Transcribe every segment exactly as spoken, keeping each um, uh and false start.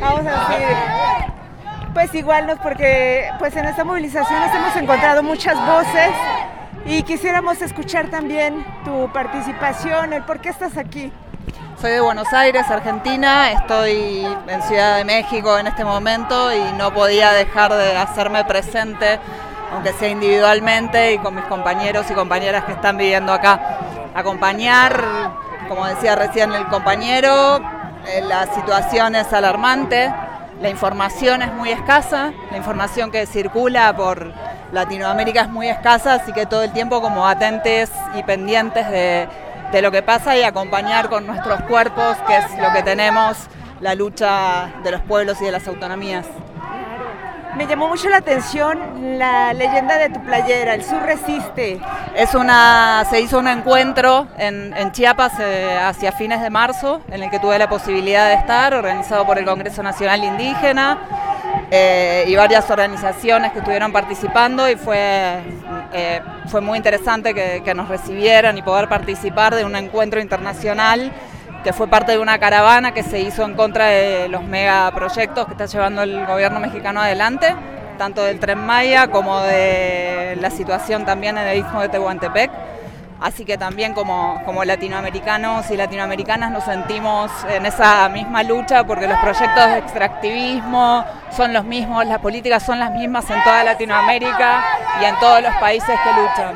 Vamos a decir, pues igual, porque pues en esta movilización nos hemos encontrado muchas voces y quisiéramos escuchar también tu participación, el por qué estás aquí. Soy de Buenos Aires, Argentina, estoy en Ciudad de México en este momento y no podía dejar de hacerme presente, aunque sea individualmente y con mis compañeros y compañeras que están viviendo acá. Acompañar, como decía recién el compañero, la situación es alarmante, la información es muy escasa, la información que circula por Latinoamérica es muy escasa, así que todo el tiempo como atentes y pendientes de, de lo que pasa y acompañar con nuestros cuerpos, que es lo que tenemos, la lucha de los pueblos y de las autonomías. Me llamó mucho la atención la leyenda de tu playera, El Sur Resiste. Es una, se hizo un encuentro en, en Chiapas eh, hacia fines de marzo, en el que tuve la posibilidad de estar, organizado por el Congreso Nacional Indígena eh, y varias organizaciones que estuvieron participando, y fue, eh, fue muy interesante que, que nos recibieran y poder participar de un encuentro internacional que fue parte de una caravana que se hizo en contra de los megaproyectos que está llevando el gobierno mexicano adelante, tanto del Tren Maya como de la situación también en el Istmo de Tehuantepec. Así que también como, como latinoamericanos y latinoamericanas nos sentimos en esa misma lucha, porque los proyectos de extractivismo son los mismos, las políticas son las mismas en toda Latinoamérica y en todos los países que luchan.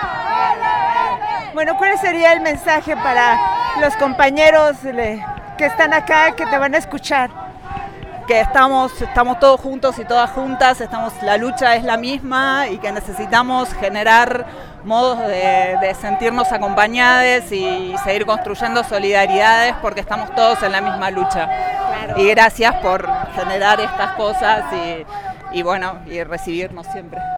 Bueno, ¿cuál sería el mensaje para los compañeros que están acá, que te van a escuchar? Que estamos, estamos todos juntos y todas juntas, estamos, la lucha es la misma y que necesitamos generar modos de, de sentirnos acompañados y seguir construyendo solidaridades, porque estamos todos en la misma lucha. Claro. Y gracias por generar estas cosas y, y bueno, y recibirnos siempre.